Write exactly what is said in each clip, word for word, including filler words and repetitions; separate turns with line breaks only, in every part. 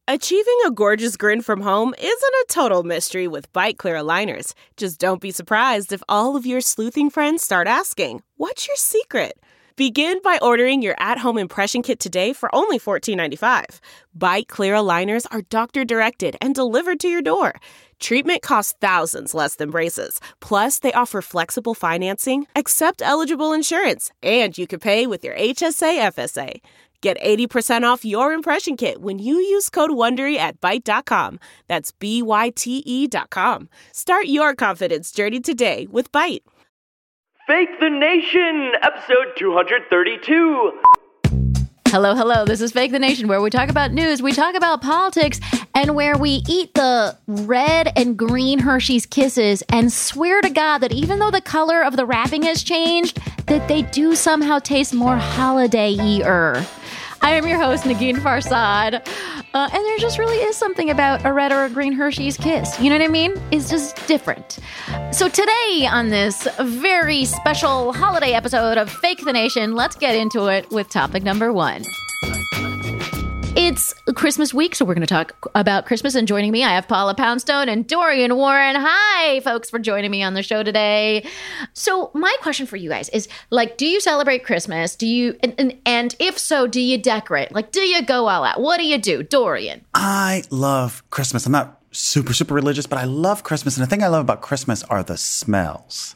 Achieving a gorgeous grin from home isn't a total mystery with Byte Clear aligners. Just don't be surprised if all of your sleuthing friends start asking, "What's your secret?" Begin by ordering your at-home impression kit today for only fourteen ninety-five. Byte Clear aligners are doctor-directed and delivered to your door. Treatment costs thousands less than braces. Plus, they offer flexible financing, accept eligible insurance, and you can pay with your H S A F S A. Get eighty percent off your impression kit when you use code WONDERY at byte dot com. That's B Y T E dot com. Start your confidence journey today with Byte.
Fake the Nation, episode two thirty-two.
Hello, hello. This is Fake the Nation, where we talk about news, we talk about politics, and where we eat the red and green Hershey's Kisses and swear to God that even though the color of the wrapping has changed, that they do somehow taste more holiday-y-er. I am your host, Negin Farsad, uh, and there just really is something about a red or a green Hershey's Kiss. You know what I mean? It's just different. So today, on this very special holiday episode of Fake the Nation, let's get into it with topic number one. It's Christmas week, so we're going to talk about Christmas. And joining me, I have Paula Poundstone and Dorian Warren. Hi, folks, for joining me on the show today. So my question for you guys is, like, do you celebrate Christmas? Do you, and, and, and if so, do you decorate? Like, do you go all out? What do you do, Dorian?
I love Christmas. I'm not super, super religious, but I love Christmas. And the thing I love about Christmas are the smells.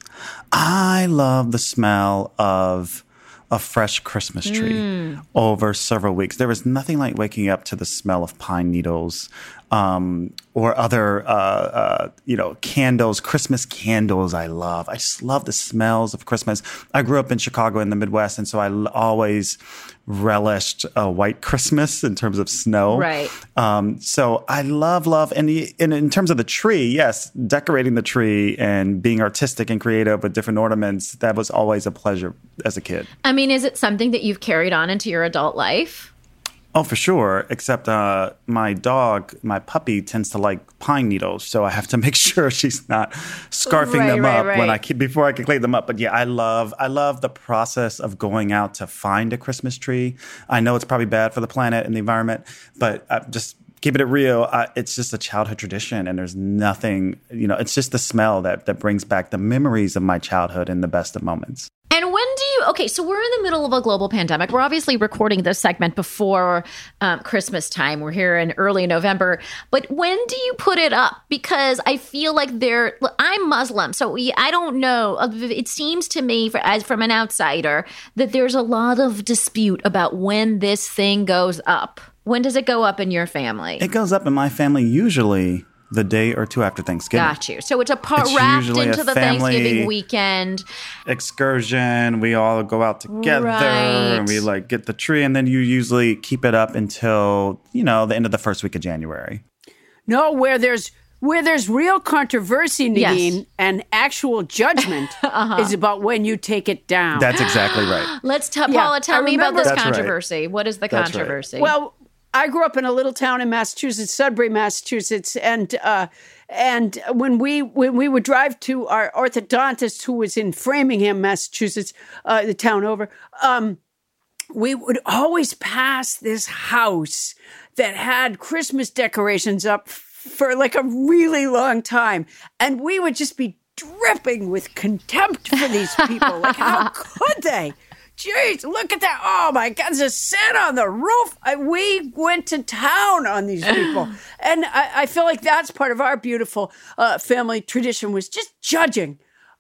I love the smell of a fresh Christmas tree mm. over several weeks. There is nothing like waking up to the smell of pine needles um, or other, uh, uh, you know, candles, Christmas candles I love. I just love the smells of Christmas. I grew up in Chicago in the Midwest, and so I l- always relished a white Christmas in terms of snow.
Right.
Um, so I love, love, and, the, and in terms of the tree, yes, decorating the tree and being artistic and creative with different ornaments, that was always a pleasure as a kid.
I mean, is it something that you've carried on into your adult life?
Oh, for sure. Except uh, my dog, my puppy, tends to like pine needles, so I have to make sure she's not scarfing
right,
them
right,
up
right.
when I before I can clean them up. But yeah, I love I love the process of going out to find a Christmas tree. I know it's probably bad for the planet and the environment, but uh, just keeping it real, uh, it's just a childhood tradition, and there's nothing, you know, it's just the smell that that brings back the memories of my childhood in the best of moments.
And when do you, okay, so we're in the middle of a global pandemic. We're obviously recording this segment before um, Christmas time. We're here in early November. But when do you put it up? Because I feel like there, I'm Muslim, so we, I don't know. It seems to me, for, as from an outsider, that there's a lot of dispute about when this thing goes up. When does it go up in your family?
It goes up in my family usually the day or two after Thanksgiving.
Got you. So it's a part
it's
wrapped into
a
the Thanksgiving weekend
excursion. We all go out together
right.
and we like get the tree, and then you usually keep it up until, you know, the end of the first week of January.
No, where there's where there's real controversy, Nadine,
yes.
and actual judgment uh-huh. is about when you take it down.
That's exactly right.
Let's t-
yeah,
Paula, tell
I
me about
remember-
this
That's
controversy.
Right.
What is the
That's
controversy?
Right.
Well, I grew up in a little town in Massachusetts, Sudbury, Massachusetts, and uh, and when we when we would drive to our orthodontist, who was in Framingham, Massachusetts, uh, the town over, um, we would always pass this house that had Christmas decorations up for like a really long time, and we would just be dripping with contempt for these people. Like, how could they? Jeez, look at that. Oh, my God, there's a Santa on the roof. I, we went to town on these people. And I, I feel like that's part of our beautiful uh, family tradition, was just judging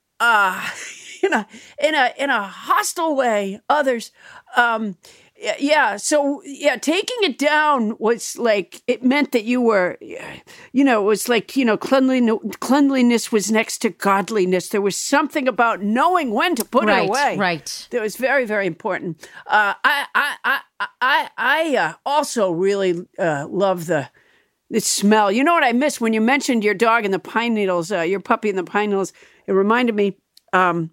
uh, in, a, in, a, in a hostile way others. Um, yeah, so, yeah, taking it down was like, it meant that you were, you know, it was like, you know, cleanliness, cleanliness was next to godliness. There was something about knowing when to put
right,
it away.
Right,
that was very, very important. Uh, I, I, I, I, I uh, also really uh, love the the smell. You know what I miss when you mentioned your dog and the pine needles, uh, your puppy and the pine needles? It reminded me. Um,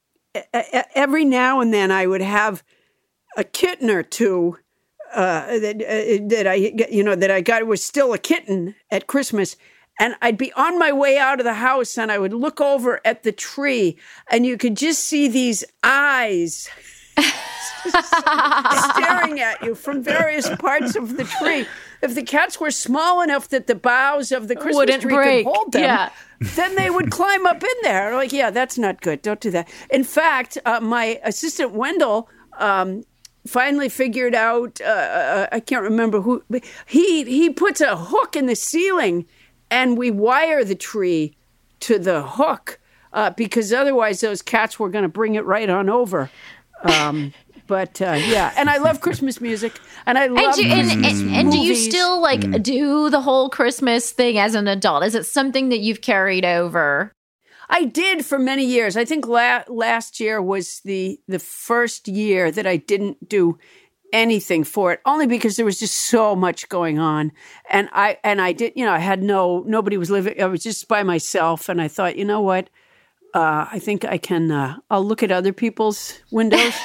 every now and then, I would have a kitten or two uh, that uh, that I you know that I got was still a kitten at Christmas, and I'd be on my way out of the house, and I would look over at the tree, and you could just see these eyes staring at you from various parts of the tree. If the cats were small enough that the boughs of the Christmas
Wouldn't
tree
break.
could hold them,
Yeah.
then they would climb up in there. Like, yeah, that's not good. Don't do that. In fact, uh, my assistant Wendell um, finally figured out. Uh, I can't remember who. He he puts a hook in the ceiling, and we wire the tree to the hook uh, because otherwise those cats were going to bring it right on over. Um, But uh, yeah, and I love Christmas music, and I love
And, do, and,
Christmas
and, and do you
movies.
still like do the whole Christmas thing as an adult? Is it something that you've carried over?
I did for many years. I think la- last year was the the first year that I didn't do anything for it, only because there was just so much going on, and I and I did. You know, I had no nobody was living. I was just by myself, and I thought, you know what? Uh, I think I can. Uh, I'll look at other people's windows,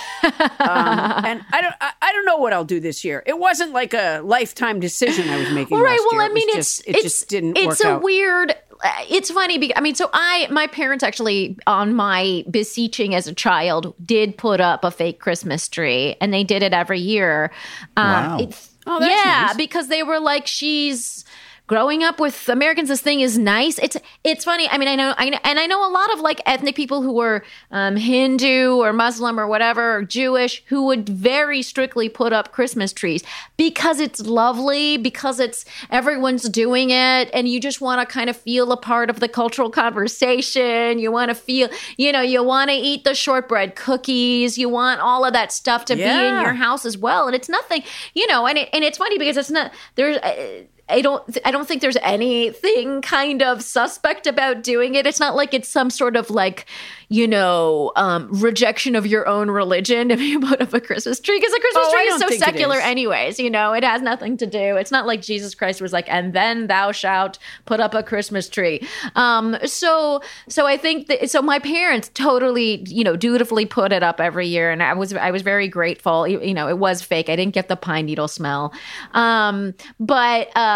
um, and I don't. I, I don't know what I'll do this year. It wasn't like a lifetime decision I was making.
Well, right.
last
Well,
year.
I mean,
it
it's
just, it
it's
just didn't
it's
work
a
out.
weird. It's funny because I mean, so I my parents actually on my beseeching as a child did put up a fake Christmas tree, and they did it every year. Um,
Wow.
it's-
Oh, that's
yeah,
nice.
because they were like, she's. Growing up with Americans, this thing is nice. It's it's funny. I mean, I know, I know, and I know a lot of like ethnic people who were um, Hindu or Muslim or whatever, or Jewish, who would very strictly put up Christmas trees because it's lovely, because it's everyone's doing it, and you just want to kind of feel a part of the cultural conversation. You want to feel, you know, you want to eat the shortbread cookies. You want all of that stuff to be in
Yeah.
your house as well. And it's nothing, you know, and it, and it's funny because it's not there's. Uh, I don't I don't think there's anything kind of suspect about doing it. It's not like it's some sort of like, you know, um, rejection of your own religion if you put up a Christmas tree. Because a Christmas
Oh, I
tree is
don't
so
think it
secular
is.
anyways, you know, it has nothing to do. It's not like Jesus Christ was like, and then thou shalt put up a Christmas tree. Um, so so I think that, so my parents totally, you know, dutifully put it up every year. And I was I was very grateful. You, you know, it was fake. I didn't get the pine needle smell. Um, but uh,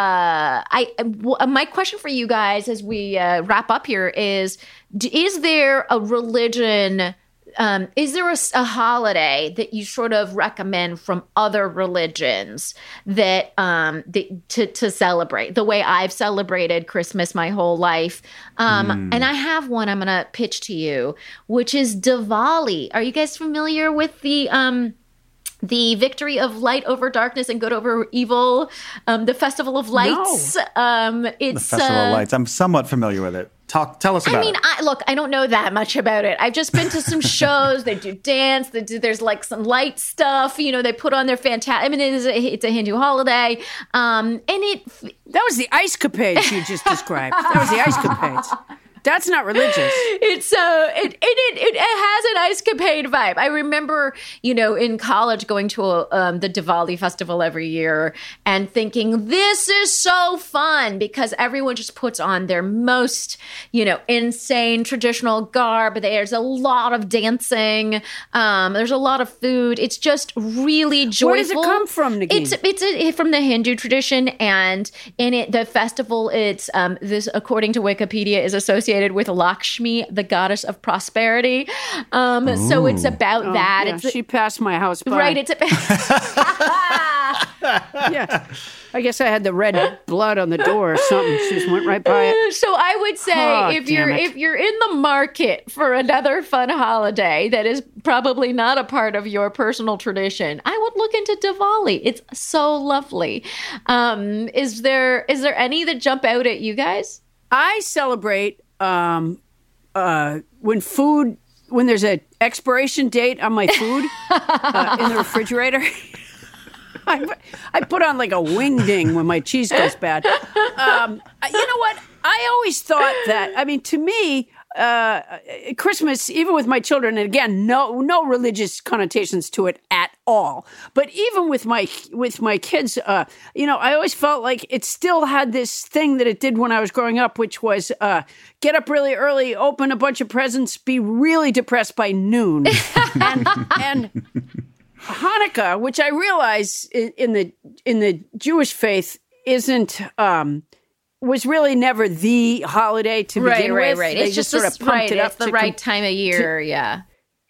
I w- my question for you guys as we uh, wrap up here is, d- is there a religion, um, is there a, s- a holiday that you sort of recommend from other religions that, um, that to, to celebrate the way I've celebrated Christmas my whole life? Um, And I have one I'm going to pitch to you, which is Diwali. Are you guys familiar with the... Um, the victory of light over darkness and good over evil, um, the Festival of Lights. Um,
The
it's
Festival
uh,
of Lights. I'm somewhat familiar with it. Talk. Tell us about
I mean,
it.
I, look, I don't know that much about it. I've just been to some shows. They do dance. They do, there's like some light stuff. You know, they put on their fantastic. I mean, it is a, it's a Hindu holiday, um, and it.
That was the ice capades you just described. That was the ice capades. That's not religious.
It's uh, it, it it it has an ice capade vibe. I remember, you know, in college going to a, um, the Diwali festival every year and thinking this is so fun because everyone just puts on their most, you know, insane traditional garb. There's a lot of dancing. Um, there's a lot of food. It's just really joyful.
Where does it come from, Nagin?
It's it's a, from the Hindu tradition, and in it, the festival. It's um, this, according to Wikipedia, is associated with Lakshmi, the goddess of prosperity. Um, so it's about
Oh,
that.
yeah,
it's
she passed my house by.
right. It's about.
Yeah. I guess I had the red blood on the door or something. She just went right by it.
So I would say
Oh,
if
damn
you're
it.
if you're in the market for another fun holiday that is probably not a part of your personal tradition, I would look into Diwali. It's so lovely. Um, is there is there any that jump out at you guys?
I celebrate um, uh, when food, when there's an expiration date on my food uh, in the refrigerator. I, I put on like a wing ding when my cheese goes bad. Um, you know what? I always thought that, I mean, to me, uh, Christmas, even with my children, and again, no, no religious connotations to it at all. But even with my, with my kids, uh, you know, I always felt like it still had this thing that it did when I was growing up, which was, uh, get up really early, open a bunch of presents, be really depressed by noon. and, and Hanukkah, which I realize i- in the, in the Jewish faith isn't, um, was really never the holiday to
Right,
begin
right,
with.
right.
They
It's just
sort
this-
of pumped
right.
it up
It's the
to
right
com-
time of year. yeah.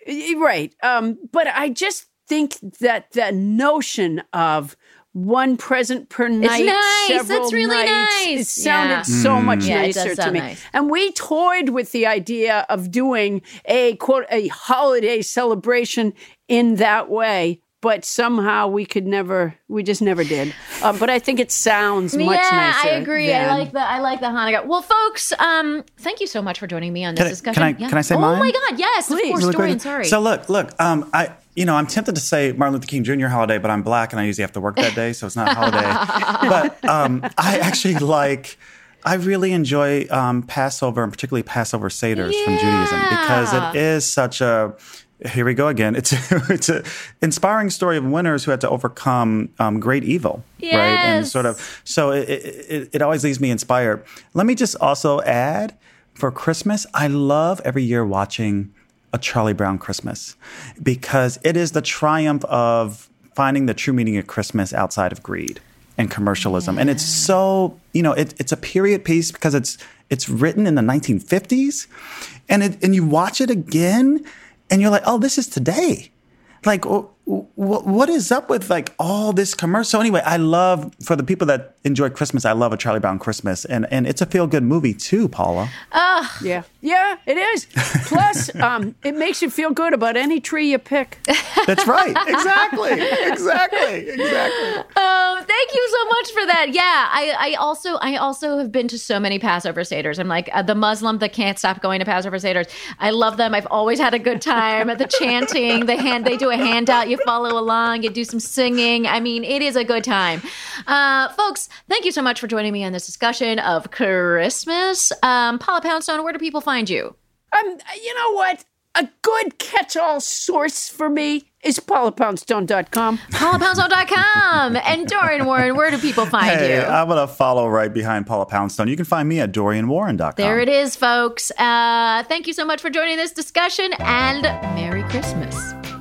Right. Um, but I just think that the notion of one present per night,
nice.
several
It's really
nights,
nice.
it sounded
Yeah.
so
Mm.
much
Yeah, it does
nicer to
sound
me.
nice.
And we toyed with the idea of doing a quote a holiday celebration in that way. But somehow we could never, we just never did. Uh, but I think it sounds much
yeah,
nicer.
I agree.
than-
I like the I like the Hanukkah. Well, folks, um, thank you so much for joining me on this
Can I-
discussion.
can I-
Yeah.
can I say
oh
mine?
my God, yes,
Please.
of course,
Really
Dorian.
quick.
Sorry.
So look, look, um, I, you know, I'm tempted to say Martin Luther King Junior holiday, but I'm black and I usually have to work that day, so it's not a holiday. But um, I actually like, I really enjoy um, Passover and particularly Passover Seders from Judaism because it is such a, here we go again. It's it's an inspiring story of winners who had to overcome um, great evil, right? And
Yes.
sort of, so it, it, it always leaves me inspired. Let me just also add, for Christmas, I love every year watching A Charlie Brown Christmas because it is the triumph of finding the true meaning of Christmas outside of greed and commercialism. And it's so, you know, it, it's a period piece because it's it's written in the nineteen fifties and it, and you watch it again and you're like, oh, this is today. Like, w- w- what is up with like all this commercial? So anyway, I love, for the people that enjoy Christmas, I love A Charlie Brown Christmas. And, and it's a feel-good movie too, Paula.
Yeah. Yeah, it is. Plus, um, it makes you feel good about any tree you pick.
That's right. Exactly. Exactly. Exactly.
Oh, thank you so much for that. Yeah, I, I also I also have been to so many Passover Seders. I'm like uh, the Muslim that can't stop going to Passover Seders. I love them. I've always had a good time at the chanting. The hand they do a handout. You follow along. You do some singing. I mean, it is a good time. Uh, folks, thank you so much for joining me on this discussion of Christmas. Um, Paula Poundstone, where do people find you?
Um, you know what? A good catch-all source for me is paula poundstone dot com.
paula poundstone dot com. And Dorian Warren, where do people find
Hey,
you?
I'm going to follow right behind Paula Poundstone. You can find me at dorian warren dot com.
There it is, folks. Uh, thank you so much for joining this discussion, and Merry Christmas.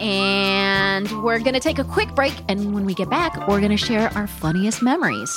And we're going to take a quick break, and when we get back, we're going to share our funniest memories.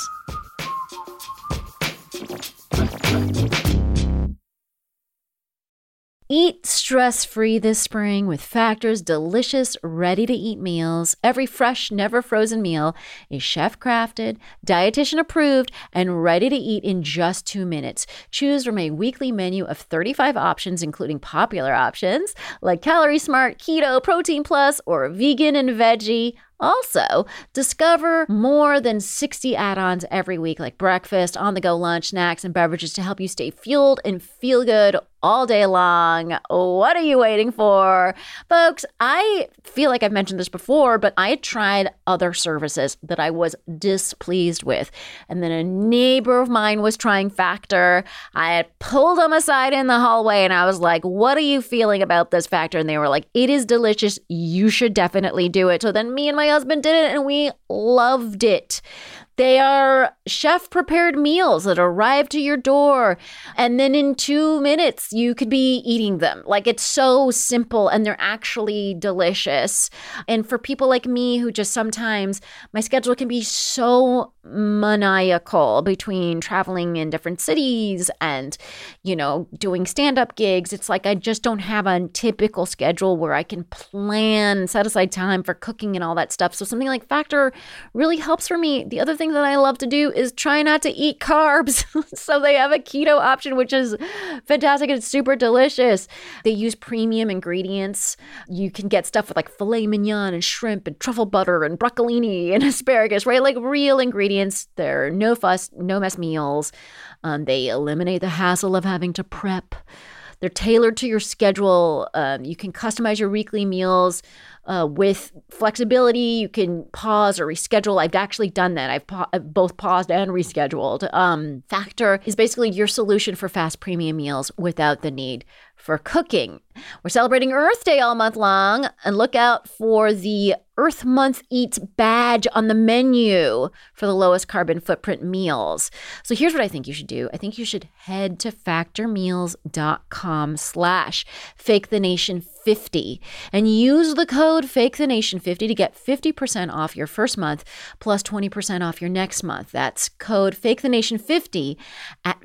Eat stress-free this spring with Factor's delicious, ready-to-eat meals. Every fresh, never-frozen meal is chef-crafted, dietitian-approved, and ready to eat in just two minutes. Choose from a weekly menu of thirty-five options, including popular options like Calorie Smart, Keto, Protein Plus, or Vegan and Veggie. Also, discover more than sixty add-ons every week, like breakfast, on-the-go lunch, snacks, and beverages to help you stay fueled and feel good all day long. What are you waiting for? Folks, I feel like I've mentioned this before, but I had tried other services that I was displeased with. And then a neighbor of mine was trying Factor. I had pulled them aside in the hallway and I was like, what are you feeling about this Factor? And they were like, it is delicious. You should definitely do it. So then me and my husband did it and we loved it. They are chef-prepared meals that arrive to your door, and then in two minutes, you could be eating them. Like, it's so simple, and they're actually delicious. And for people like me who just sometimes, my schedule can be so maniacal between traveling in different cities and, you know, doing stand-up gigs. It's like I just don't have a typical schedule where I can plan, set aside time for cooking and all that stuff. So something like Factor really helps for me. The other thing that I love to do is try not to eat carbs. So they have a keto option, which is fantastic. It's super delicious. They use premium ingredients. You can get stuff with like filet mignon and shrimp and truffle butter and broccolini and asparagus, right? Like real ingredients. They're no fuss, no mess meals. Um, they eliminate the hassle of having to prep. They're tailored to your schedule. Um, you can customize your weekly meals uh, with flexibility. You can pause or reschedule. I've actually done that. I've, pa- I've both paused and rescheduled. Um, Factor is basically your solution for fast premium meals without the need for cooking. We're celebrating Earth Day all month long, and look out for the Earth Month Eats badge on the menu for the lowest carbon footprint meals. So here's what I think you should do. I think you should head to factormeals.com slash fake the nation fifty and use the code fake the nation fifty to get fifty percent off your first month plus twenty percent off your next month. That's code fake the nation fifty at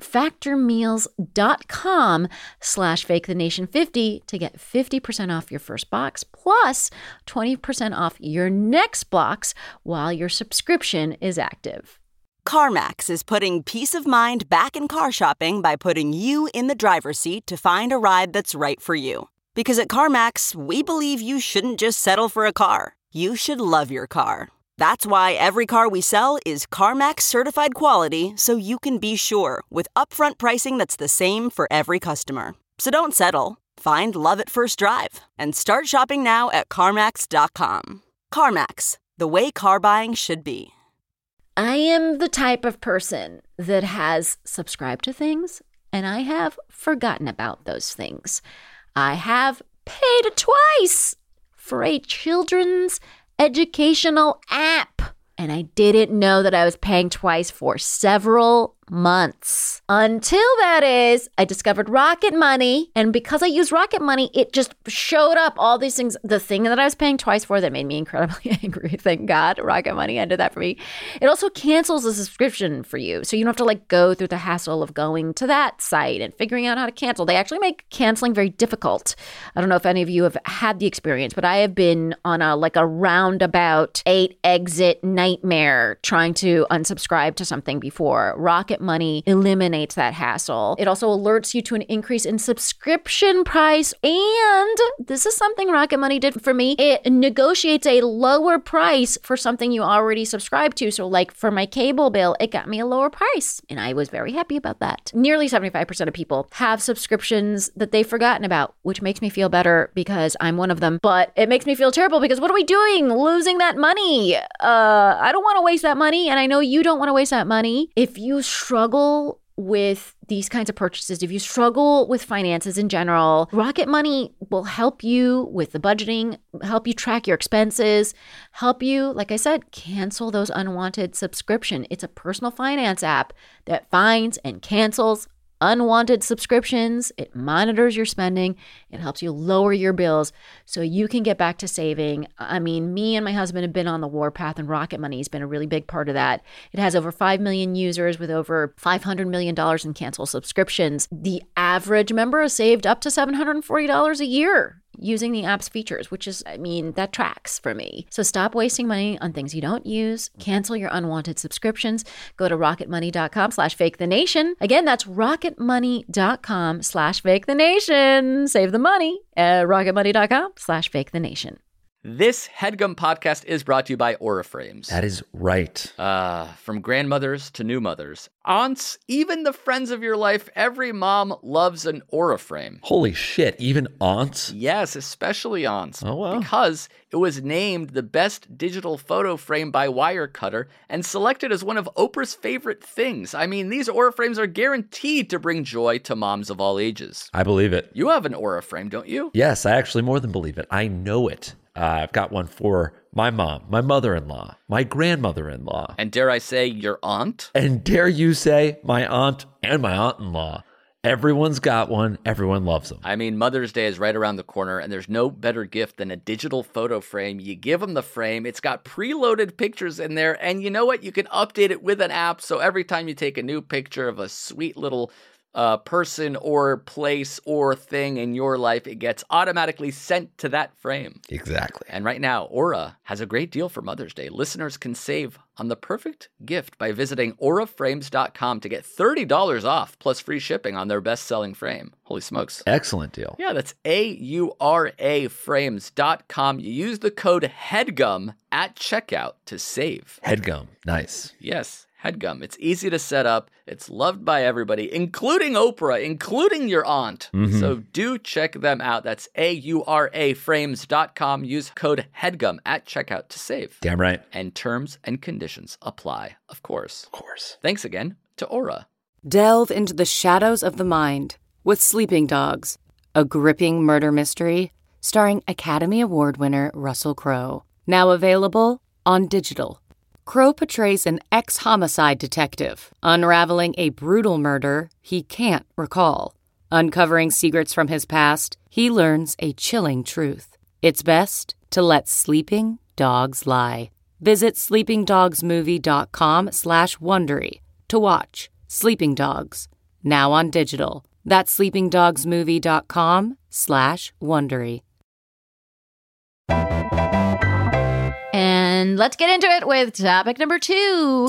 factormeals.com slash fake the nation fifty to get fifty percent off your first box plus twenty percent off your next box while your subscription is active.
CarMax is putting peace of mind back in car shopping by putting you in the driver's seat to find a ride that's right for you. Because at CarMax, we believe you shouldn't just settle for a car. You should love your car. That's why every car we sell is CarMax certified quality, so you can be sure with upfront pricing that's the same for every customer. So don't settle. Find love at first drive and start shopping now at CarMax dot com. CarMax, the way car buying should be.
I am the type of person that has subscribed to things and I have forgotten about those things. I have paid twice for a children's educational app, and I didn't know that I was paying twice for several months. Until that is, I discovered Rocket Money, and because I use Rocket Money, it just showed up all these things. The thing that I was paying twice for that made me incredibly angry. Thank God Rocket Money ended that for me. It also cancels the subscription for you, so you don't have to like go through the hassle of going to that site and figuring out how to cancel. They actually make canceling very difficult. I don't know if any of you have had the experience, but I have been on a like a roundabout eight exit nightmare trying to unsubscribe to something before. Rocket Money eliminates that hassle. It also alerts you to an increase in subscription price. And this is something Rocket Money did for me. It negotiates a lower price for something you already subscribe to. So like for my cable bill, it got me a lower price. And I was very happy about that. Nearly seventy-five percent of people have subscriptions that they've forgotten about, which makes me feel better because I'm one of them. But it makes me feel terrible because what are we doing? Losing that money. Uh, I don't want to waste that money. And I know you don't want to waste that money. If you struggle with these kinds of purchases, if you struggle with finances in general, Rocket Money will help you with the budgeting, help you track your expenses, help you, like I said, cancel those unwanted subscriptions. It's a personal finance app that finds and cancels unwanted subscriptions. It monitors your spending. It helps you lower your bills so you can get back to saving. I mean, me and my husband have been on the warpath, and Rocket Money has been a really big part of that. It has over five million users with over five hundred million dollars in canceled subscriptions. The average member has saved up to seven hundred forty dollars a year using the app's features, which is, I mean, that tracks for me. So stop wasting money on things you don't use. Cancel your unwanted subscriptions. Go to rocketmoney.com slash fake the nation. Again, that's rocketmoney.com slash fake the nation. Save the money at rocketmoney.com slash fake the nation.
This HeadGum podcast is brought to you by Aura Frames.
That is right.
Uh, from grandmothers to new mothers, aunts, even the friends of your life, every mom loves an Aura Frame.
Holy shit, even aunts?
Yes, especially aunts.
Oh, wow.
Because it was named the best digital photo frame by Wirecutter and selected as one of Oprah's favorite things. I mean, these Aura Frames are guaranteed to bring joy to moms of all ages.
I believe it.
You have an Aura Frame, don't you?
Yes, I actually more than believe it. I know it. Uh, I've got one for my mom, my mother-in-law, my grandmother-in-law.
And dare I say, your aunt?
And dare you say, my aunt and my aunt-in-law. Everyone's got one. Everyone loves them.
I mean, Mother's Day is right around the corner, and there's no better gift than a digital photo frame. You give them the frame. It's got preloaded pictures in there, and you know what? You can update it with an app, so every time you take a new picture of a sweet little uh, person or place or thing in your life, it gets automatically sent to that frame.
Exactly.
And right now, Aura has a great deal for Mother's Day. Listeners can save on the perfect gift by visiting aura frames dot com to get thirty dollars off plus free shipping on their best-selling frame. Holy smokes.
Excellent deal.
Yeah, that's A U R A frames dot com. You use the code HEADGUM at checkout to save.
HeadGum. Nice.
Yes. HeadGum. It's easy to set up. It's loved by everybody, including Oprah, including your aunt. Mm-hmm. So do check them out. That's A U R A frames dot com. Use code HEADGUM at checkout to save.
Damn right.
And terms and conditions apply, of course.
Of course.
Thanks again to Aura.
Delve into the shadows of the mind with Sleeping Dogs, a gripping murder mystery starring Academy Award winner Russell Crowe. Now available on digital. Crowe portrays an ex-homicide detective unraveling a brutal murder he can't recall. Uncovering secrets from his past, he learns a chilling truth. It's best to let sleeping dogs lie. Visit sleepingdogsmovie.com slash Wondery to watch Sleeping Dogs, now on digital. That's sleepingdogsmovie.com slash Wondery.
And let's get into it with topic number two.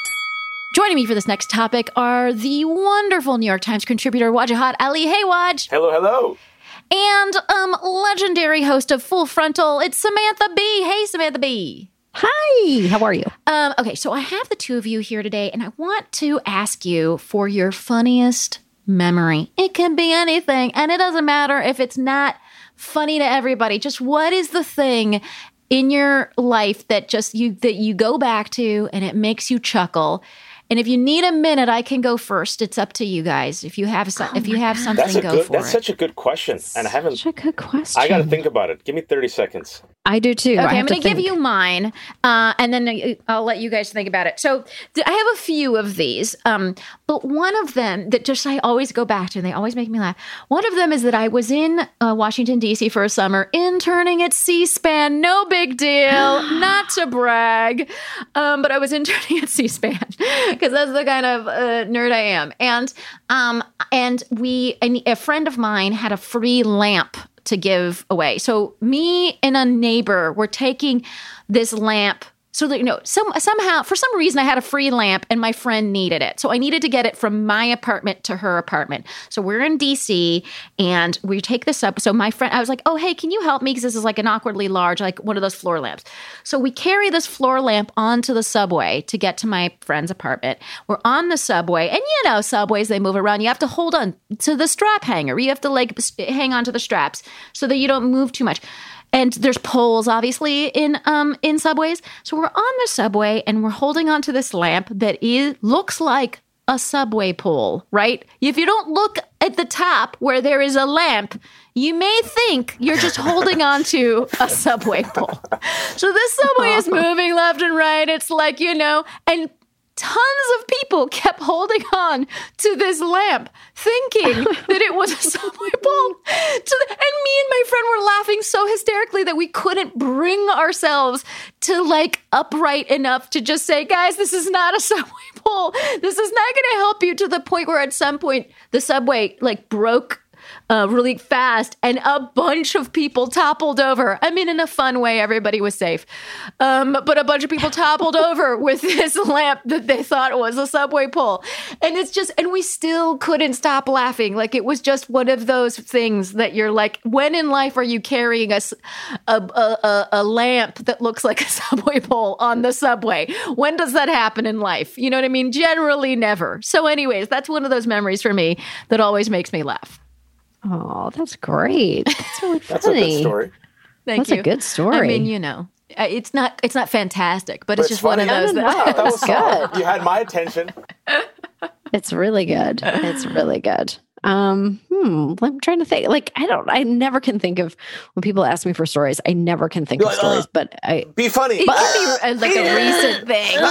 Joining me for this next topic are the wonderful New York Times contributor Wajahat Ali. Hey, Waj.
Hello, hello.
And um, legendary host of Full Frontal, it's Samantha Bee. Hey, Samantha Bee.
Hi, how are you?
Um, okay, so I have the two of you here today, and I want to ask you for your funniest memory. It can be anything, and it doesn't matter if it's not funny to everybody. Just what is the thing in your life that just you that you go back to and it makes you chuckle? And if you need a minute, I can go first. It's up to you guys. If you have some,
oh
if you have
God.
something,
that's a
go
good,
for
that's
it.
That's such a good question, and I haven't.
Such a good question.
I got to think about it. Give me thirty seconds.
I do too.
Okay,
I
I'm going to give
think.
you mine, uh, and then I'll let you guys think about it. So th- I have a few of these, um, but one of them that just I always go back to, and they always make me laugh. One of them is that I was in uh, Washington, D C for a summer, interning at C-SPAN. No big deal, not to brag, um, but I was interning at C-SPAN because that's the kind of uh, nerd I am. And um, and we, a, a friend of mine had a free lamp to give away. So me and a neighbor were taking this lamp. So that, you know, some, somehow, for some reason, I had a free lamp and my friend needed it. So I needed to get it from my apartment to her apartment. So we're in D C and we take this up. So my friend, I was like, oh, hey, can you help me? Because this is like an awkwardly large, like one of those floor lamps. So we carry this floor lamp onto the subway to get to my friend's apartment. We're on the subway. And you know, subways, they move around. You have to hold on to the strap hanger. You have to like hang on to the straps so that you don't move too much. And there's poles, obviously, in um in subways. So we're on the subway and we're holding onto this lamp that is looks like a subway pole, right? If you don't look at the top where there is a lamp, you may think you're just holding onto a subway pole. So this subway is moving left and right. It's like, you know, and tons of people kept holding on to this lamp, thinking that it was a subway pole. So, and me and my friend were laughing so hysterically that we couldn't bring ourselves to like upright enough to just say, guys, this is not a subway pole. This is not going to help you, to the point where at some point the subway like broke Uh, really fast, and a bunch of people toppled over. I mean, in a fun way, everybody was safe. Um, but a bunch of people toppled over with this lamp that they thought was a subway pole. And it's just, and we still couldn't stop laughing. Like, it was just one of those things that you're like, when in life are you carrying a, a, a, a lamp that looks like a subway pole on the subway? When does that happen in life? You know what I mean? Generally never. So anyways, that's one of those memories for me that always makes me laugh.
Oh, that's great. That's really funny.
That's a good story.
Thank
That's
you.
a good story.
I mean, you know, uh, it's not it's not fantastic, but,
But
it's just one of
funny.
those.
No, no,
that,
no.
That was
That's
solid.
good.
You had my attention.
It's really good. It's really good. Um, hmm, I'm trying to think. Like, I don't, I never can think of when people ask me for stories. I never can think
You're
of
like,
stories,
uh,
but I,
Be funny.
it can be uh, like a recent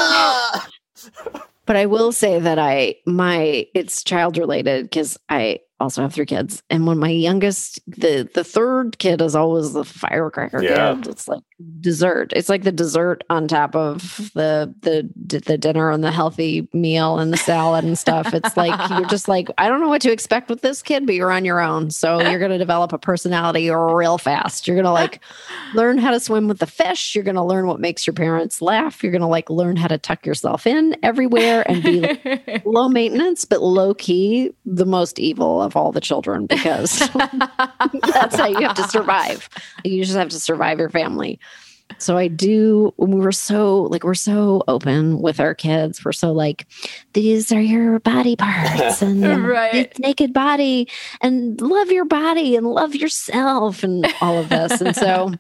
thing.
but I will say that I, my, it's child related because I also have three kids. And when my youngest, the, the third kid is always the firecracker
Yeah.
kid. It's like dessert. It's like the dessert on top of the, the, the dinner and the healthy meal and the salad and stuff. It's like, you're just like, I don't know what to expect with this kid, but you're on your own. So you're going to develop a personality real fast. You're going to like learn how to swim with the fish. You're going to learn what makes your parents laugh. You're going to like learn how to tuck yourself in everywhere and be like, low maintenance, but low key, the most evil of all the children, because that's how you have to survive. You just have to survive your family. So I do, when we were so like, we're so open with our kids. We're so like, these are your body parts and
Right.
it's naked body and love your body and love yourself and all of this. And so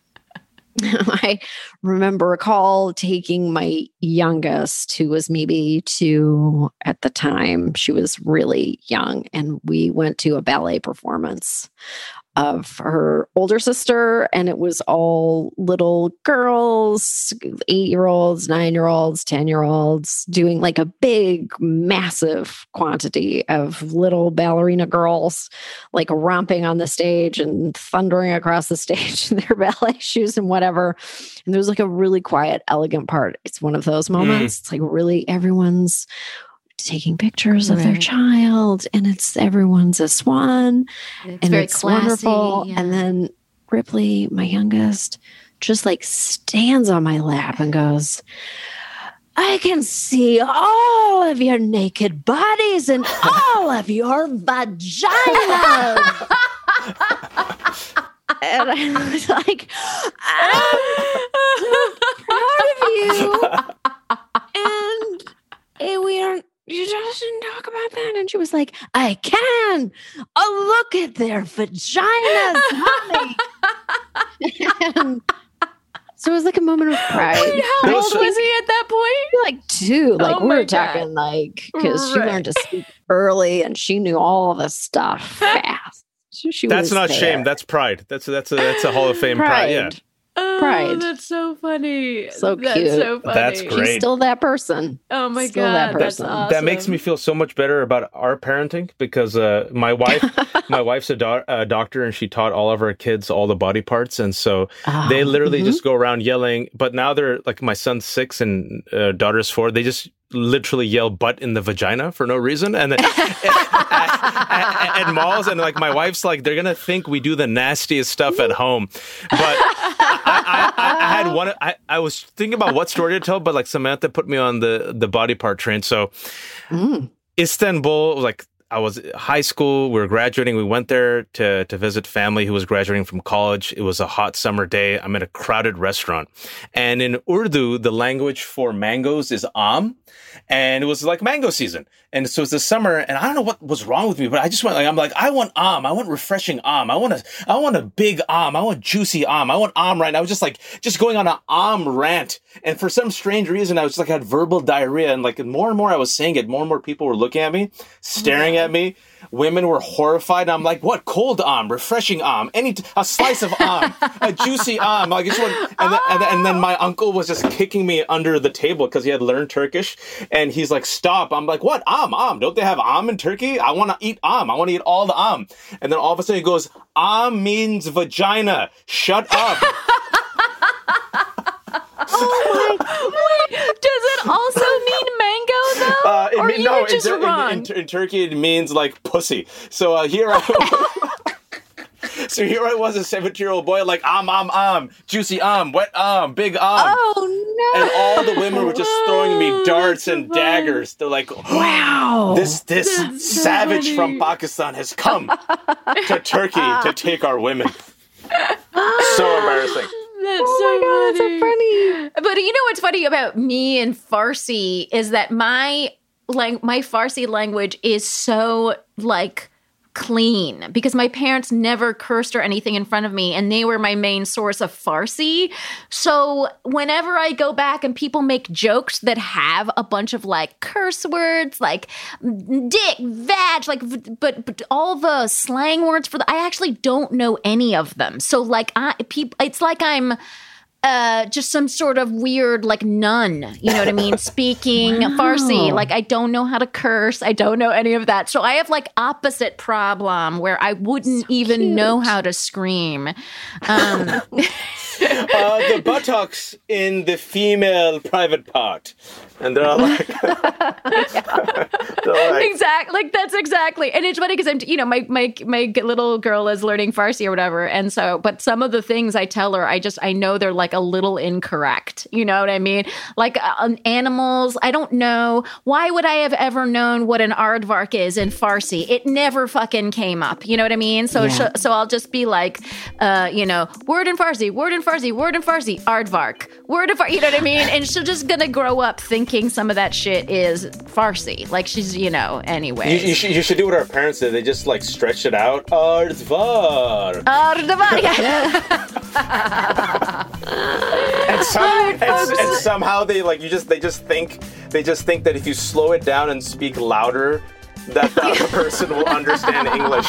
I remember recall taking my youngest, who was maybe two at the time. She was really young, and we went to a ballet performance of her older sister, and it was all little girls, eight-year-olds, nine-year-olds, ten-year-olds, doing like a big, massive quantity of little ballerina girls, like romping on the stage and thundering across the stage in their ballet shoes and whatever. And there was like a really quiet, elegant part. It's one of those moments. Mm. It's like really everyone's taking pictures of right. their child, and it's everyone's a swan, it's and
very
it's
classy,
wonderful.
Yeah.
And then Ripley, my youngest, just like stands on my lap and goes, I can see all of your naked bodies and all of your vaginas. And I was like, I'm so proud of you. And eh, we aren't, you just didn't talk about that. And she was like, I can. Oh, look at their vaginas, honey. And so it was like a moment of pride.
Wait, how old was he at that point?
Like two. Like
oh
we were
God.
talking like, because
right.
she learned to speak early and she knew all the stuff fast. She, she
that's
was
not
there.
shame. That's pride. That's that's a that's a Hall of Fame pride. pride. Yeah.
Oh,
pride.
That's so funny.
So
that's
cute.
So funny.
That's great.
She's still that person.
Oh my
still
God.
That,
that's
person.
awesome.
That makes me feel so much better about our parenting because uh, my wife, my wife's a, do- a doctor, and she taught all of our kids all the body parts, and so
oh,
they literally
mm-hmm.
just go around yelling. But now they're like, my son's six and uh, daughter's four. They just literally yell "butt in the vagina" for no reason, and then at, at malls, and like my wife's like, they're gonna think we do the nastiest stuff at home. But I, I, I had one. I, I was thinking about what story to tell, but like Samantha put me on the the body part train. So
mm.
Istanbul, like I was high school, we were graduating. We went there to to visit family who was graduating from college. It was a hot summer day. I'm at a crowded restaurant, and in Urdu, the language for mangoes is am. And it was like mango season. And so it's the summer, and I don't know what was wrong with me, but I just went like, I'm like, I want am. I want refreshing am. I want a, I want a big am. I want juicy am. I want am right now. I was just like, just going on an am rant. And for some strange reason, I was just like, I had verbal diarrhea. And like more and more I was saying it, more and more people were looking at me, staring at me. Women were horrified. And I'm like, what? Cold am, refreshing am, any t- a slice of am, a juicy am. Like, I just want, and, then, and, then, and then my uncle was just kicking me under the table because he had learned Turkish, and he's like, stop. I'm like, what? Am, am. Don't they have am in Turkey? I want to eat am. I want to eat all the am. And then all of a sudden he goes, am means vagina. Shut up.
Oh my! Wait, does it also mean mango though?
Uh, it
or
mean,
you
no,
were just
in,
wrong?
in, in, in Turkey it means like pussy. So uh, here I So here I was, a seventeen-year-old boy, like, am, am, am, juicy am, wet am, big am.
Oh, no.
And all the women were just throwing me darts and daggers. They're like,
wow.
This this
That's so
savage
funny.
from Pakistan has come to Turkey to take our women. So embarrassing.
That's
Oh
so
my God, that's so funny.
But you know what's funny about me and Farsi is that my lang- my Farsi language is so like clean because my parents never cursed or anything in front of me, and they were my main source of Farsi. So whenever I go back and people make jokes that have a bunch of like curse words like dick, vag, like but, but all the slang words for the, I actually don't know any of them. So like I people it's like I'm uh just some sort of weird like nun, you know what I mean, speaking
Wow.
Farsi. Like I don't know how to curse, I don't know any of that, so I have like opposite problem where I wouldn't
So
even
cute.
know how to scream. um
Uh, the buttocks in the female private part. And they're all like, they're like
exactly, like that's exactly, and it's funny because I'm, you know, my my my little girl is learning Farsi or whatever, and so, but some of the things I tell her, I just I know they're like a little incorrect. You know what I mean? Like uh, animals, I don't know. Why would I have ever known what an aardvark is in Farsi? It never fucking came up. You know what I mean? So
Yeah.
so I'll just be like, uh, you know, word in Farsi, word in Farsi, word in Farsi, aardvark, word in Farsi. You know what I mean? And she's just gonna grow up thinking some of that shit is Farsi. Like she's, you know, anyway.
You, you, should, you should do what our parents did. They just like stretched it out. Aardvark.
Aardvark.
And, some, and, and somehow they like you just they just think they just think that if you slow it down and speak louder,
that the other person will understand English.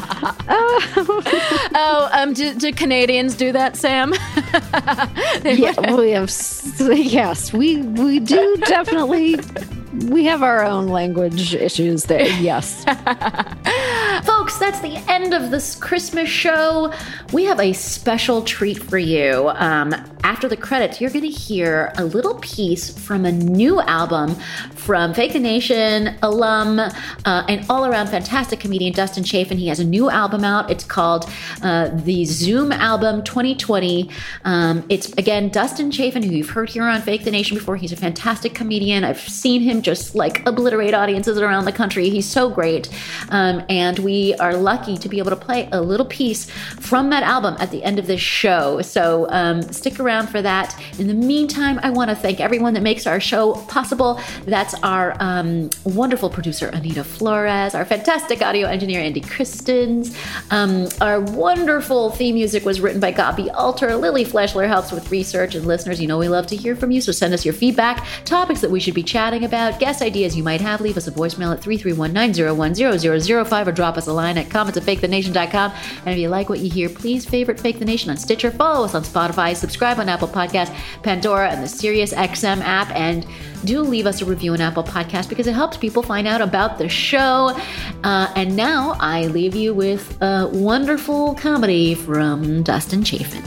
Oh, um, do, do Canadians do that, Sam?
Yeah, we have. Yes, we we do definitely. We have our own language issues there. Yes.
Folks, that's the end of this Christmas show. We have a special treat for you. Um, after the credits, you're going to hear a little piece from a new album from Fake the Nation alum uh, and all-around fantastic comedian Dustin Chafin. He has a new album out. It's called uh, the Zoom Album twenty twenty. Um, it's, again, Dustin Chafin, who you've heard here on Fake the Nation before. He's a fantastic comedian. I've seen him just like obliterate audiences around the country. He's so great. Um, and we are lucky to be able to play a little piece from that album at the end of this show. So um, stick around for that. In the meantime, I want to thank everyone that makes our show possible. That's our um, wonderful producer, Anita Flores, our fantastic audio engineer, Andy Christens. Um, our wonderful theme music was written by Gabi Alter. Lily Fleshler helps with research, and listeners, you know we love to hear from you, so send us your feedback, topics that we should be chatting about, guest ideas you might have. Leave us a voicemail at three three one, nine zero one, zero zero zero five or drop us a line at comments at fake the nation dot com. And if you like what you hear, please favorite Fake the Nation on Stitcher, follow us on Spotify, subscribe on Apple Podcasts, Pandora, and the Sirius X M app, and do leave us a review on Apple Podcasts because it helps people find out about the show. Uh, and now I leave you with a wonderful comedy from Dustin Chafin.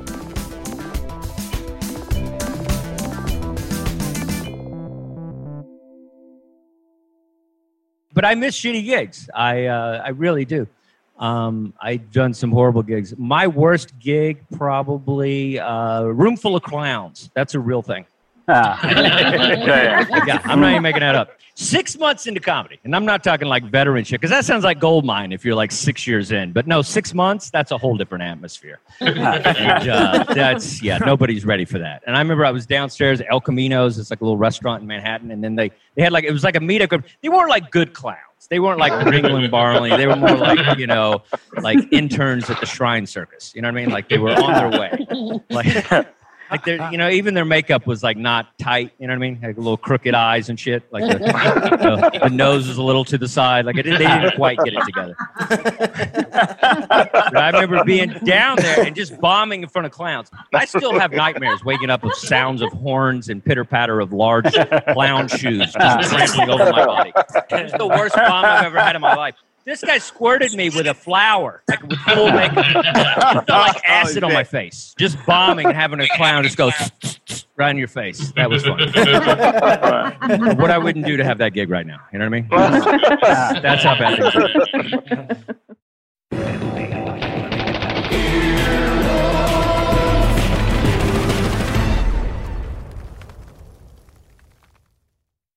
But I miss shitty gigs. I uh, I really do. Um, I've done some horrible gigs. My worst gig, probably uh, Room Full of Clowns. That's a real thing. Ah. Yeah, I'm not even making that up. Six months into comedy, and I'm not talking like veteran shit, because that sounds like gold mine if you're like six years in. But no, six months, that's a whole different atmosphere. And, uh, that's, yeah, nobody's ready for that. And I remember I was downstairs at El Camino's. It's like a little restaurant in Manhattan. And then they, they had like, it was like a meetup group. They weren't like good clowns. They weren't like Ringling Barley. They were more like, you know, like interns at the Shrine Circus. You know what I mean? Like they were on their way. Like, like their, you know, even their makeup was like not tight. You know what I mean? Like little crooked eyes and shit. Like the, you know, the nose was a little to the side. Like it, they didn't quite get it together. But I remember being down there and just bombing in front of clowns. I still have nightmares waking up with sounds of horns and pitter patter of large clown shoes just trampling over my body. It was the worst bomb I've ever had in my life. This guy squirted me with a flower, like with full makeup. It felt like acid oh, on my face. Just bombing and having a clown just go right in your face. That was fun. What I wouldn't do to have that gig right now. You know what I mean? That's how bad things are.